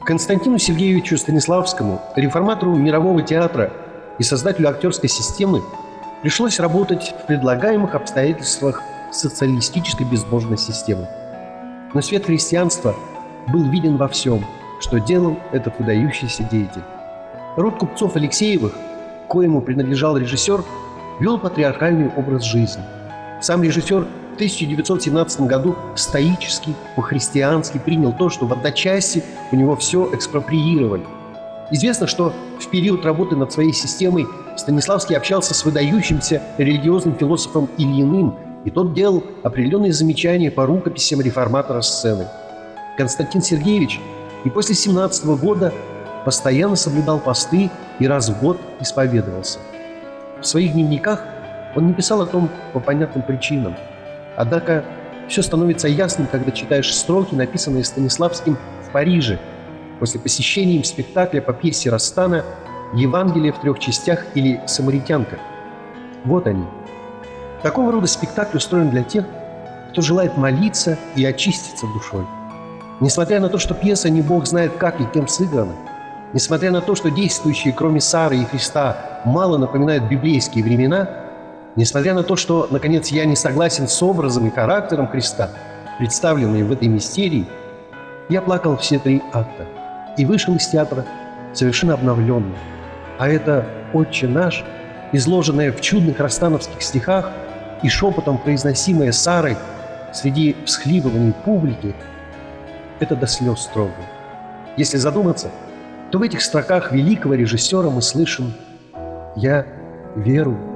Константину Сергеевичу Станиславскому, реформатору мирового театра и создателю актерской системы, пришлось работать в предлагаемых обстоятельствах социалистической безбожной системы. Но свет христианства был виден во всем, что делал этот выдающийся деятель. Род купцов Алексеевых, коему принадлежал режиссер, вел патриархальный образ жизни. Сам режиссер в 1917 году стоически, по-христиански принял то, что в одночасье у него все экспроприировали. Известно, что в период работы над своей системой Станиславский общался с выдающимся религиозным философом Ильиным, и тот делал определенные замечания по рукописям реформатора сцены. Константин Сергеевич и после 1917 года постоянно соблюдал посты и раз в год исповедовался. В своих дневниках он не писал о том по понятным причинам. Однако все становится ясным, когда читаешь строки, написанные Станиславским в Париже после посещения им спектакля по пьесе Растана «Евангелие в 3 частях» или «Самаритянка». Вот они. Такого рода спектакль устроен для тех, кто желает молиться и очиститься душой. Несмотря на то, что пьеса не бог знает как и кем сыграна, несмотря на то, что действующие, кроме Сары и Христа, мало напоминают библейские времена, несмотря на то, что, наконец, я не согласен с образом и характером Христа, представленные в этой мистерии, я плакал все 3 акта и вышел из театра совершенно обновленным. А это «Отче наш», изложенное в чудных ростановских стихах и шепотом произносимое Сарой среди всхлипываний публики, это до слез трогает. Если задуматься, то в этих строках великого режиссера мы слышим: «Я верую